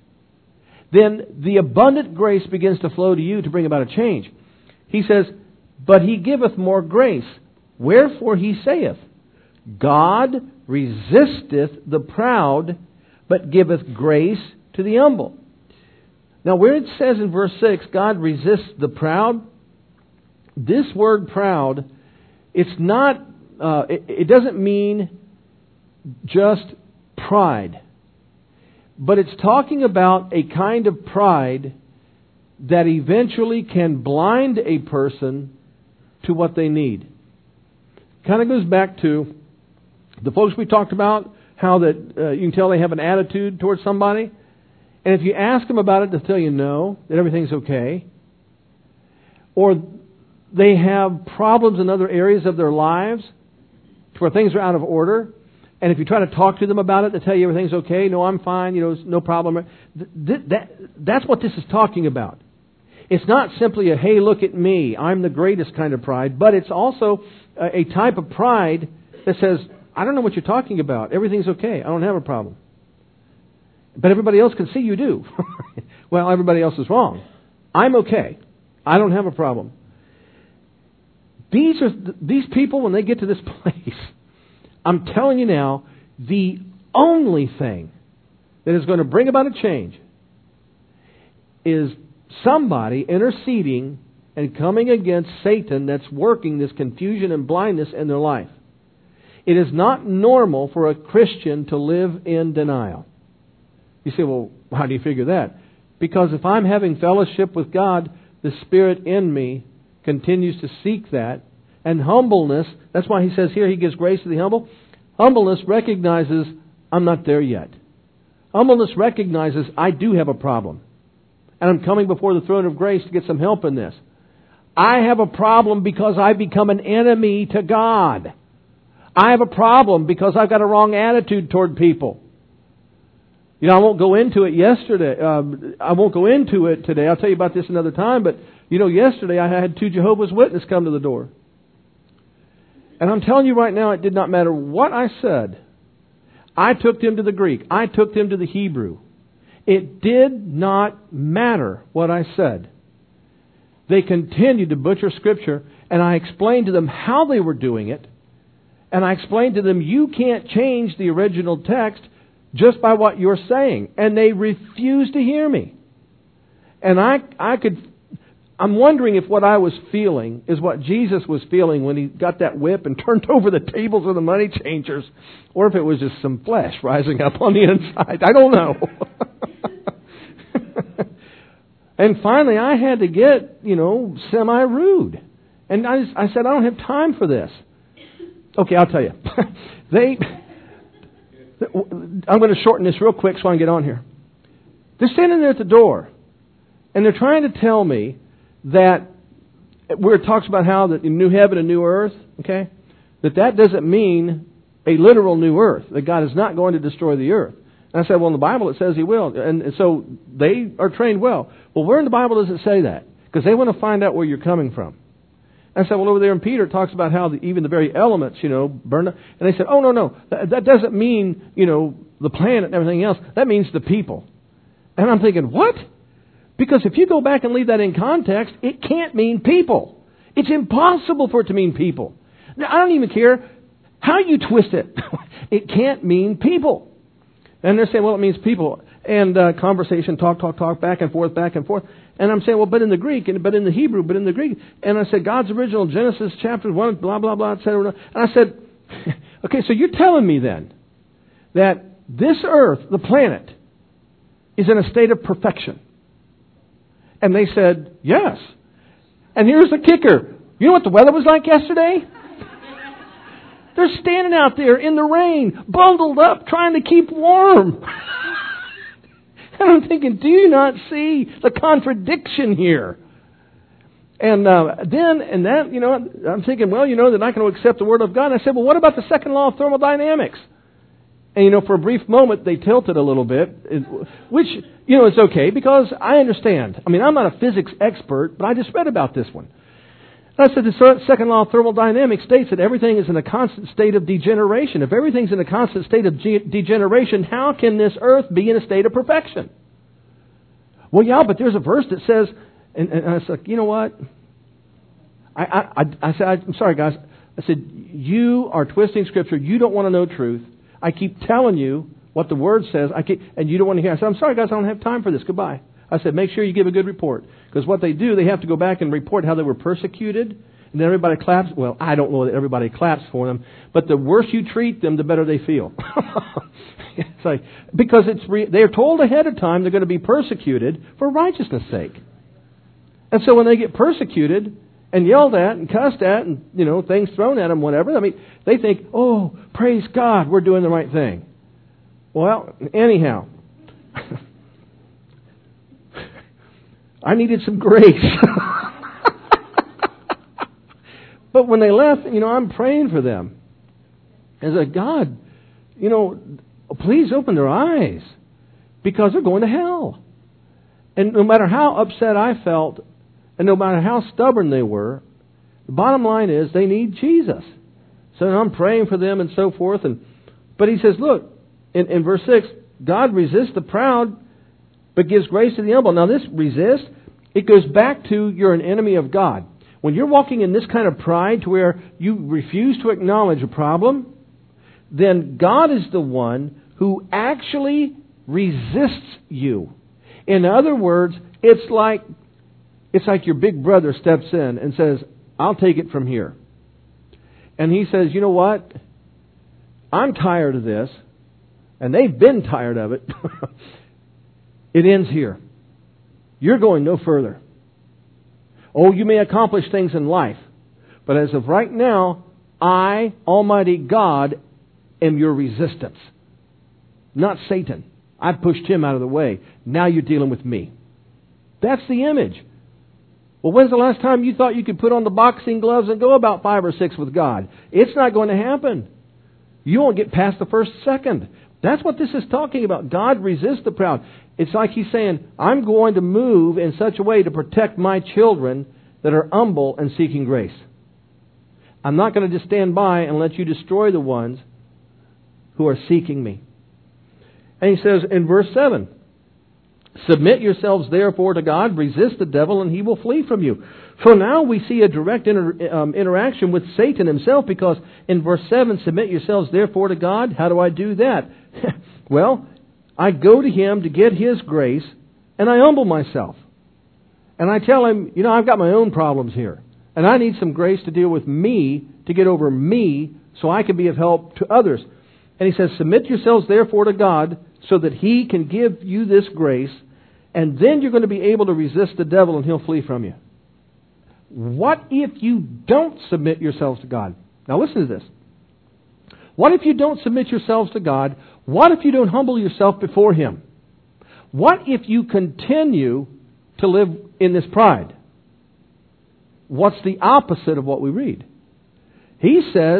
Speaker 1: then the abundant grace begins to flow to you to bring about a change. He says, but He giveth more grace. Wherefore He saith, God resisteth the proud, but giveth grace to the humble. Now, where it says in verse 6, God resists the proud, this word proud, it's not, it doesn't mean just pride. But it's talking about a kind of pride that eventually can blind a person to what they need. Kind of goes back to the folks we talked about, how that you can tell they have an attitude towards somebody. And if you ask them about it, they'll tell you no, that everything's okay. Or they have problems in other areas of their lives where things are out of order. And if you try to talk to them about it, they tell you everything's okay. No, I'm fine. No problem. That's what this is talking about. It's not simply a, hey, look at me, I'm the greatest kind of pride. But it's also a type of pride that says, I don't know what you're talking about. Everything's okay. I don't have a problem. But everybody else can see you do. Well, everybody else is wrong. I'm okay. I don't have a problem. These people, when they get to this place, I'm telling you now, the only thing that is going to bring about a change is somebody interceding and coming against Satan that's working this confusion and blindness in their life. It is not normal for a Christian to live in denial. You say, well, how do you figure that? Because if I'm having fellowship with God, the Spirit in me continues to seek that. And humbleness, that's why he says here he gives grace to the humble. Humbleness recognizes I'm not there yet. Humbleness recognizes I do have a problem. And I'm coming before the throne of grace to get some help in this. I have a problem because I've become an enemy to God. I have a problem because I've got a wrong attitude toward people. You know, I won't go into it yesterday. I won't go into it today. I'll tell you about this another time. But, you know, yesterday I had 2 Jehovah's Witnesses come to the door. And I'm telling you right now, it did not matter what I said. I took them to the Greek. I took them to the Hebrew. It did not matter what I said. They continued to butcher Scripture, and I explained to them how they were doing it. And I explained to them, you can't change the original text just by what you're saying. And they refused to hear me. And I'm wondering if what I was feeling is what Jesus was feeling when He got that whip and turned over the tables of the money changers, or if it was just some flesh rising up on the inside. I don't know. And finally, I had to get, semi-rude. And I said, I don't have time for this. Okay, I'll tell you. I'm going to shorten this real quick so I can get on here. They're standing there at the door, and they're trying to tell me that where it talks about how that new heaven and new earth, okay, that doesn't mean a literal new earth, that God is not going to destroy the earth. And I said, well, in the Bible it says He will. And so they are trained well. Well, where in the Bible does it say that? Because they want to find out where you're coming from. And I said, well, over there in Peter it talks about how even the very elements, burn up. And they said, oh, no. That doesn't mean, the planet and everything else. That means the people. And I'm thinking, what? Because if you go back and leave that in context, it can't mean people. It's impossible for it to mean people. Now, I don't even care how you twist it. It can't mean people. And they're saying, well, it means people. And conversation, talk, back and forth. And I'm saying, well, but in the Greek, but in the Hebrew, but in the Greek. And I said, God's original Genesis chapter 1, blah, blah, blah, etc. And I said, Okay, so you're telling me then that this earth, the planet, is in a state of perfection. And they said, yes. And here's the kicker. You know what the weather was like yesterday? They're standing out there in the rain, bundled up, trying to keep warm. And I'm thinking, do you not see the contradiction here? And I'm thinking, well, they're not going to accept the Word of God. And I said, well, what about the second law of thermodynamics? And, for a brief moment, they tilted a little bit, which, it's okay because I understand. I mean, I'm not a physics expert, but I just read about this one. And I said, the second law of thermodynamics states that everything is in a constant state of degeneration. If everything's in a constant state of degeneration, how can this earth be in a state of perfection? Well, yeah, but there's a verse that says, and I said, you know what? I said, I'm sorry, guys. I said, you are twisting Scripture. You don't want to know truth. I keep telling you what the Word says, and you don't want to hear. I said, I'm sorry, guys, I don't have time for this. Goodbye. I said, make sure you give a good report. Because what they do, they have to go back and report how they were persecuted. And then everybody claps. Well, I don't know that everybody claps for them. But the worse you treat them, the better they feel. It's like, because they're told ahead of time they're going to be persecuted for righteousness' sake. And so when they get persecuted and yelled at and cussed at and, things thrown at them, whatever, I mean, they think, oh, praise God, we're doing the right thing. Well, anyhow, I needed some grace. But when they left, I'm praying for them. And I said, God, please open their eyes because they're going to hell. And no matter how upset I felt, and no matter how stubborn they were, the bottom line is they need Jesus. So I'm praying for them and so forth. But he says, look, in verse 6, God resists the proud, but gives grace to the humble. Now this resist, it goes back to you're an enemy of God. When you're walking in this kind of pride to where you refuse to acknowledge a problem, then God is the one who actually resists you. In other words, it's like your big brother steps in and says, I'll take it from here. And he says, you know what? I'm tired of this. And they've been tired of it. It ends here. You're going no further. Oh, you may accomplish things in life. But as of right now, I, Almighty God, am your resistance. Not Satan. I've pushed him out of the way. Now you're dealing with me. That's the image. Well, when's the last time you thought you could put on the boxing gloves and go about 5 or 6 with God? It's not going to happen. You won't get past the first second. That's what this is talking about. God resists the proud. It's like He's saying, I'm going to move in such a way to protect my children that are humble and seeking grace. I'm not going to just stand by and let you destroy the ones who are seeking me. And He says in verse 7, submit yourselves therefore to God, resist the devil, and he will flee from you. So now we see a direct interaction with Satan himself, because in verse 7, submit yourselves therefore to God. How do I do that? Well, I go to Him to get His grace, and I humble myself. And I tell Him, I've got my own problems here. And I need some grace to deal with me, to get over me, so I can be of help to others. And He says, submit yourselves therefore to God, so that He can give you this grace, and then you're going to be able to resist the devil and he'll flee from you. What if you don't submit yourselves to God? Now listen to this. What if you don't submit yourselves to God? What if you don't humble yourself before Him? What if you continue to live in this pride? What's the opposite of what we read? He says,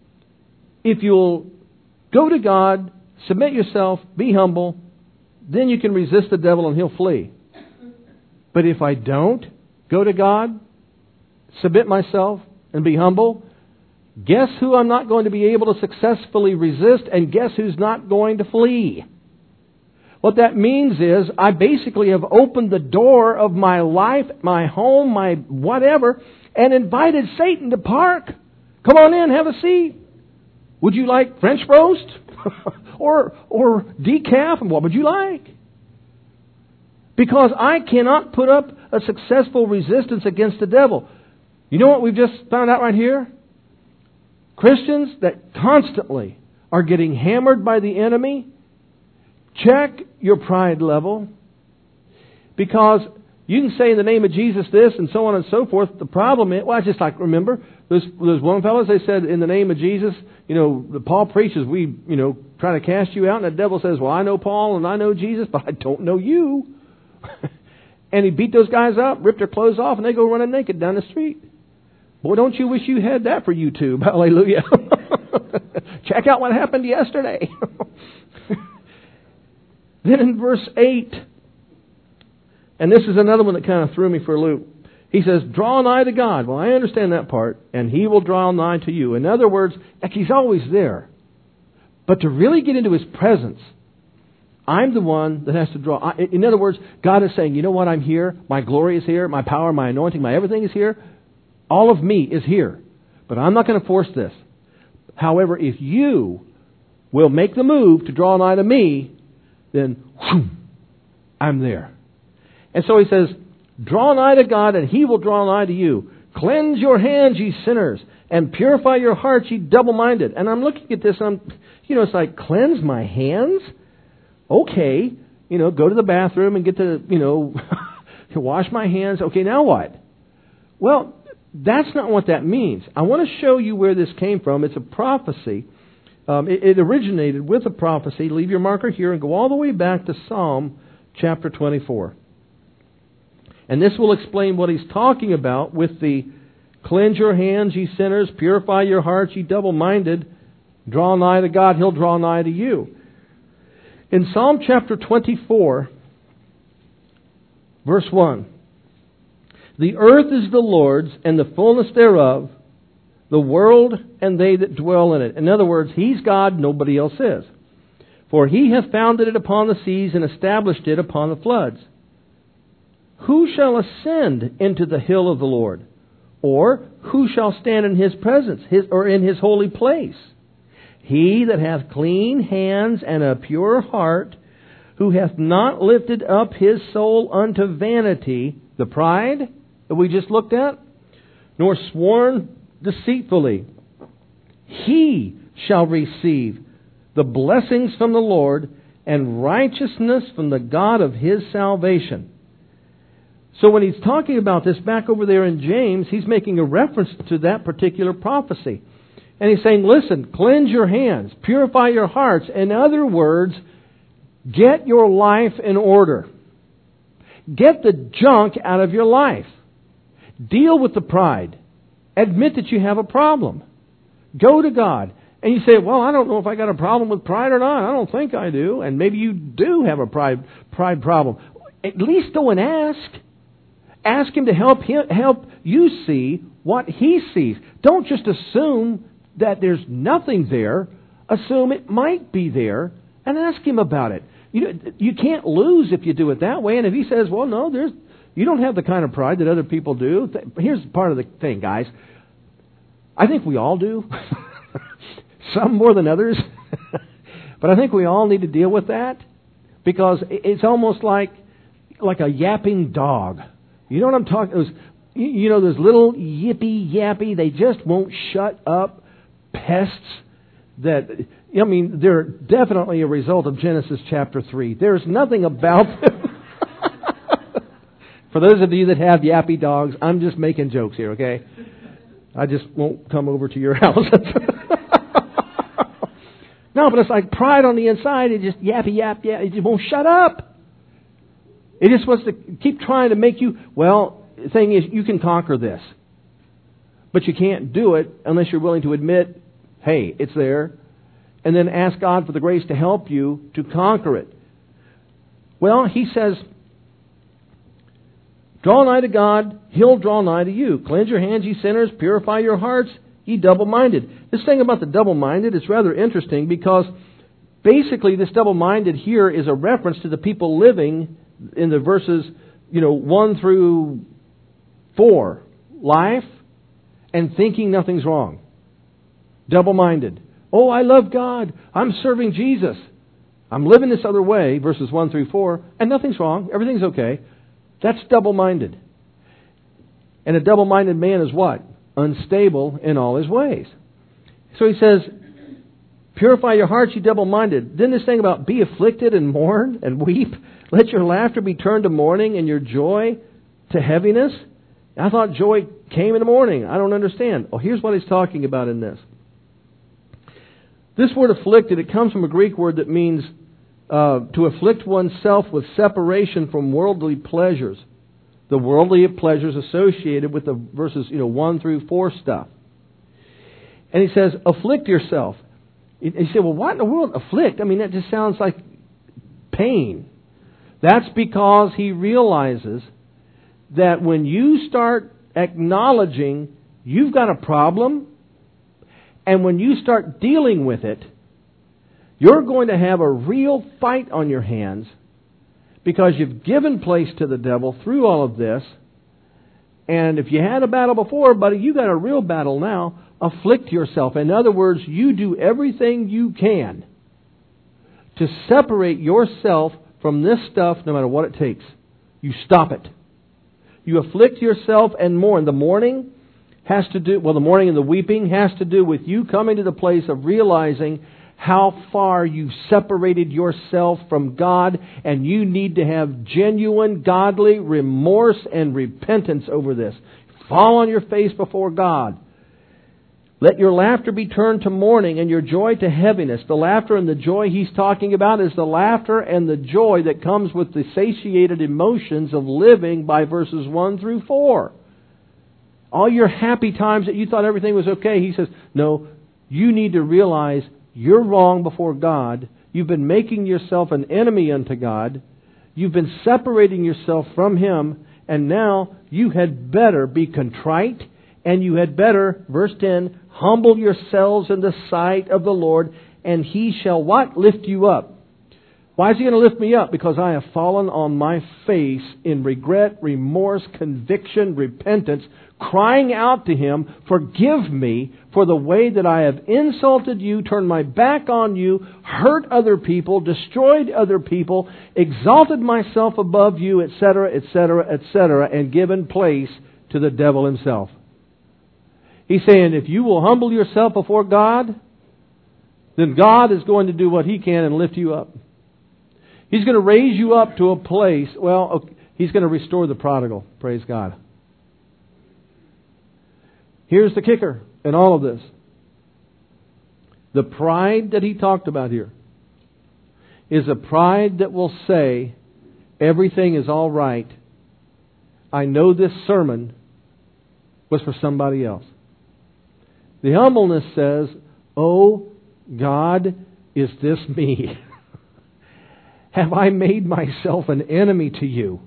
Speaker 1: if you'll go to God, submit yourself, be humble, then you can resist the devil and he'll flee. But if I don't go to God, submit myself, and be humble, guess who I'm not going to be able to successfully resist, and guess who's not going to flee? What that means is I basically have opened the door of my life, my home, my whatever, and invited Satan to park. Come on in, have a seat. Would you like French roast? or decaf? And what would you like? Because I cannot put up a successful resistance against the devil. You know what we've just found out right here? Christians that constantly are getting hammered by the enemy, check your pride level. Because you can say in the name of Jesus this and so on and so forth. The problem is, well, I just like, remember, those one fellows, they said in the name of Jesus, Paul preaches, we, try to cast you out. And the devil says, well, I know Paul and I know Jesus, but I don't know you. And he beat those guys up, ripped their clothes off, and they go running naked down the street. Boy, don't you wish you had that for YouTube. Hallelujah. Check out what happened yesterday. Then in verse 8, and this is another one that kind of threw me for a loop. He says, draw nigh to God. Well, I understand that part. And He will draw nigh to you. In other words, like He's always there. But to really get into His presence, I'm the one that has to draw. In other words, God is saying, you know what, I'm here. My glory is here. My power, my anointing, my everything is here. All of me is here. But I'm not going to force this. However, if you will make the move to draw nigh to me, then whew, I'm there. And so He says, draw nigh to God, and He will draw nigh to you. Cleanse your hands, ye sinners, and purify your hearts, ye double-minded. And I'm looking at this, and it's like, cleanse my hands? Okay, go to the bathroom and get to, wash my hands. Okay, now what? Well, that's not what that means. I want to show you where this came from. It's a prophecy. It originated with a prophecy. Leave your marker here and go all the way back to Psalm chapter 24. And this will explain what he's talking about with the cleanse your hands, ye sinners, purify your hearts, ye double-minded, draw nigh to God, He'll draw nigh to you. In Psalm chapter 24, verse 1, the earth is the Lord's, and the fullness thereof, the world and they that dwell in it. In other words, He's God, nobody else is. For He hath founded it upon the seas and established it upon the floods. Who shall ascend into the hill of the Lord? Or who shall stand in His presence, or in His holy place? He that hath clean hands and a pure heart, who hath not lifted up his soul unto vanity, the pride that we just looked at, nor sworn deceitfully. He shall receive the blessings from the Lord and righteousness from the God of his salvation. So when he's talking about this back over there in James, he's making a reference to that particular prophecy. And he's saying, listen, cleanse your hands, purify your hearts. In other words, get your life in order. Get the junk out of your life. Deal with the pride. Admit that you have a problem. Go to God. And you say, well, I don't know if I got a problem with pride or not. I don't think I do. And maybe you do have a pride problem. At least go and ask. Ask Him to help you see what He sees. Don't just assume that there's nothing there. Assume it might be there and ask Him about it. You can't lose if you do it that way. And if He says, well, no, you don't have the kind of pride that other people do. Here's part of the thing, guys. I think we all do. Some more than others. But I think we all need to deal with that. Because it's almost like a yapping dog. You know what I'm talking about? Those little yippy yappy, they just won't shut up pests that, they're definitely a result of Genesis chapter 3. There's nothing about them. For those of you that have yappy dogs, I'm just making jokes here, okay? I just won't come over to your house. No, but it's like pride on the inside. It just yappy, yap. It just won't shut up. It just wants to keep trying to make you, well, the thing is, you can conquer this. But you can't do it unless you're willing to admit, hey, it's there. And then ask God for the grace to help you to conquer it. Well, He says, draw nigh to God, He'll draw nigh to you. Cleanse your hands, ye sinners, purify your hearts, ye double-minded. This thing about the double-minded is rather interesting because basically this double-minded here is a reference to the people living in the verses, 1 through 4. Life and thinking nothing's wrong. Double-minded. Oh, I love God. I'm serving Jesus. I'm living this other way, verses 1 through 4, and nothing's wrong. Everything's okay. That's double-minded. And a double-minded man is what? Unstable in all his ways. So he says, purify your hearts, you double-minded. Then this thing about be afflicted and mourn and weep. Let your laughter be turned to mourning and your joy to heaviness. I thought joy came in the morning. I don't understand. Oh, here's what he's talking about in this. This word afflicted, it comes from a Greek word that means to afflict oneself with separation from worldly pleasures. The worldly pleasures associated with the verses 1 through 4 stuff. And he says, afflict yourself. And you say, well, what in the world? Afflict? I mean, that just sounds like pain. That's because he realizes that when you start acknowledging you've got a problem, and when you start dealing with it, you're going to have a real fight on your hands because you've given place to the devil through all of this. And if you had a battle before, buddy, you got a real battle now. Afflict yourself. In other words, you do everything you can to separate yourself from this stuff no matter what it takes. You stop it. You afflict yourself and mourn. The mourning the mourning and the weeping has to do with you coming to the place of realizing how far you've separated yourself from God, and you need to have genuine godly remorse and repentance over this. Fall on your face before God. Let your laughter be turned to mourning and your joy to heaviness. The laughter and the joy he's talking about is the laughter and the joy that comes with the satiated emotions of living by verses 1 through 4. All your happy times that you thought everything was okay, he says, no, you need to realize you're wrong before God. You've been making yourself an enemy unto God. You've been separating yourself from Him. And now you had better be contrite. And you had better, verse 10, humble yourselves in the sight of the Lord. And He shall what? Lift you up. Why is He going to lift me up? Because I have fallen on my face in regret, remorse, conviction, repentance, crying out to Him, forgive me for the way that I have insulted you, turned my back on you, hurt other people, destroyed other people, exalted myself above you, etc., etc., etc., and given place to the devil himself. He's saying, if you will humble yourself before God, then God is going to do what He can and lift you up. He's going to raise you up to a place, He's going to restore the prodigal. Praise God. Here's the kicker in all of this. The pride that he talked about here is a pride that will say, everything is all right. I know this sermon was for somebody else. The humbleness says, oh God, is this me? Have I made myself an enemy to you?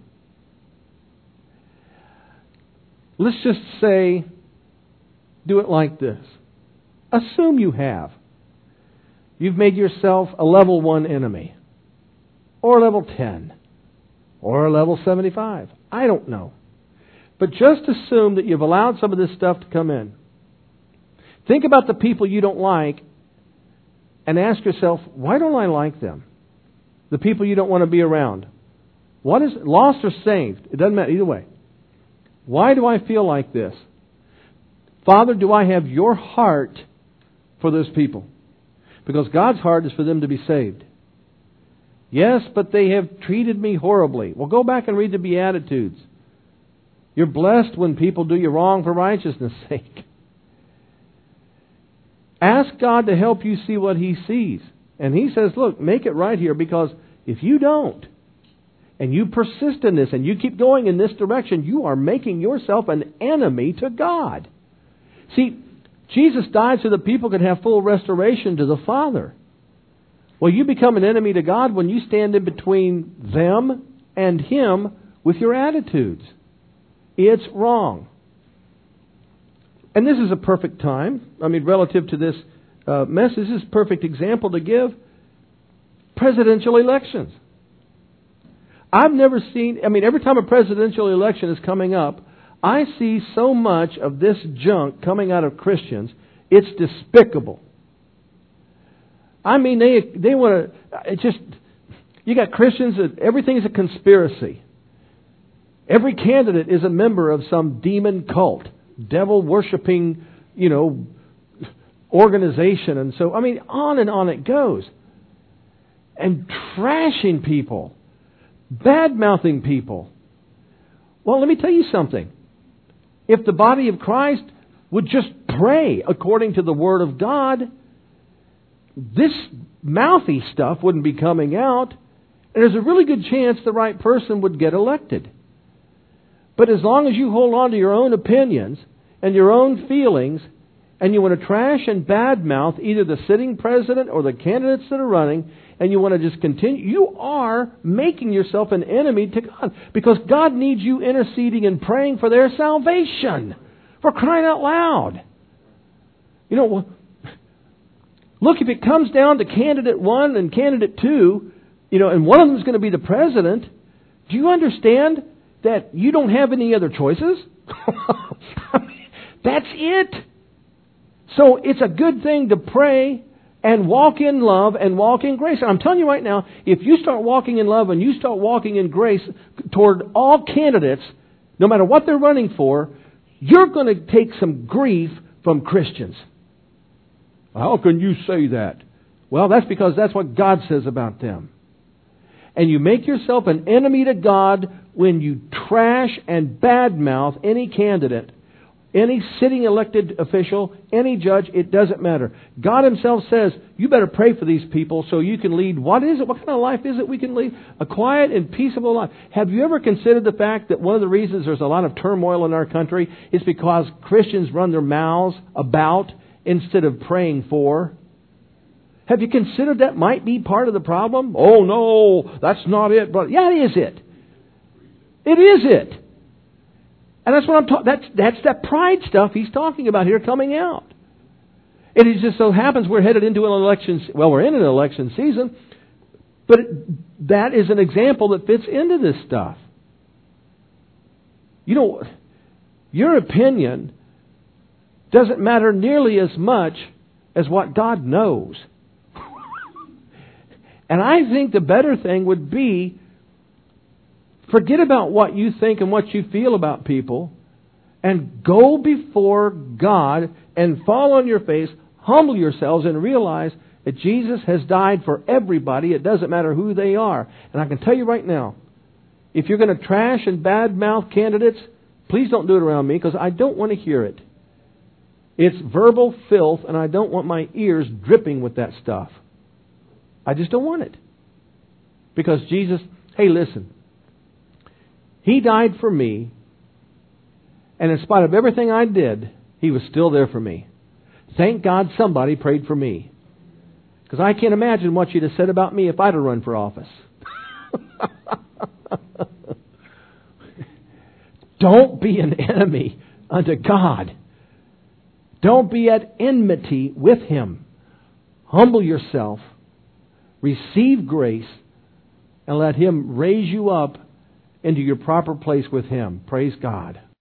Speaker 1: Let's just say, do it like this. Assume you have. You've made yourself a level 1 enemy. Or a level 10. Or a level 75. I don't know. But just assume that you've allowed some of this stuff to come in. Think about the people you don't like and ask yourself, why don't I like them? The people you don't want to be around. What is lost or saved? It doesn't matter either way. Why do I feel like this? Father, do I have your heart for those people? Because God's heart is for them to be saved. Yes, but they have treated me horribly. Well, go back and read the Beatitudes. You're blessed when people do you wrong for righteousness' sake. Ask God to help you see what He sees. And He says, look, make it right here, because if you don't, and you persist in this, and you keep going in this direction, you are making yourself an enemy to God. See, Jesus died so that people could have full restoration to the Father. Well, you become an enemy to God when you stand in between them and Him with your attitudes. It's wrong. And this is a perfect time. Relative to this message, this is a perfect example to give. Presidential elections. I've never seen, every time a presidential election is coming up, I see so much of this junk coming out of Christians. It's despicable. They want to, you got Christians that everything is a conspiracy. Every candidate is a member of some demon cult, devil-worshipping, organization. And so, I mean, on and on it goes. And trashing people. Bad-mouthing people. Well, let me tell you something. If the body of Christ would just pray according to the Word of God, this mouthy stuff wouldn't be coming out. And there's a really good chance the right person would get elected. But as long as you hold on to your own opinions and your own feelings, and you want to trash and badmouth either the sitting president or the candidates that are running, and you want to just continue, you are making yourself an enemy to God. Because God needs you interceding and praying for their salvation. For crying out loud. You know, look, if it comes down to candidate 1 and candidate 2, you know, and one of them is going to be the president, do you understand that you don't have any other choices? That's it. So it's a good thing to pray and walk in love and walk in grace. And I'm telling you right now, if you start walking in love and you start walking in grace toward all candidates, no matter what they're running for, you're going to take some grief from Christians. How can you say that? Well, that's because that's what God says about them. And you make yourself an enemy to God when you trash and badmouth any candidate, any sitting elected official, any judge. It doesn't matter. God Himself says, you better pray for these people so you can lead. What is it? What kind of life is it we can lead? A quiet and peaceable life. Have you ever considered the fact that one of the reasons there's a lot of turmoil in our country is because Christians run their mouths about instead of praying for? Have you considered that might be part of the problem? Oh no, that's not it. But yeah, it is it. It is it. And that's what I'm talking. That's that pride stuff he's talking about here coming out. It just so happens we're headed into an election. Well, we're in an election season, but that is an example that fits into this stuff. You know, your opinion doesn't matter nearly as much as what God knows. And I think the better thing would be, forget about what you think and what you feel about people, and go before God and fall on your face, humble yourselves, and realize that Jesus has died for everybody. It doesn't matter who they are. And I can tell you right now, if you're going to trash and badmouth candidates, please don't do it around me, because I don't want to hear it. It's verbal filth, and I don't want my ears dripping with that stuff. I just don't want it. Because Jesus, hey, listen, He died for me, and in spite of everything I did, He was still there for me. Thank God somebody prayed for me. Because I can't imagine what you'd have said about me if I'd have run for office. Don't be an enemy unto God. Don't be at enmity with Him. Humble yourself. Receive grace. And let Him raise you up into your proper place with Him. Praise God.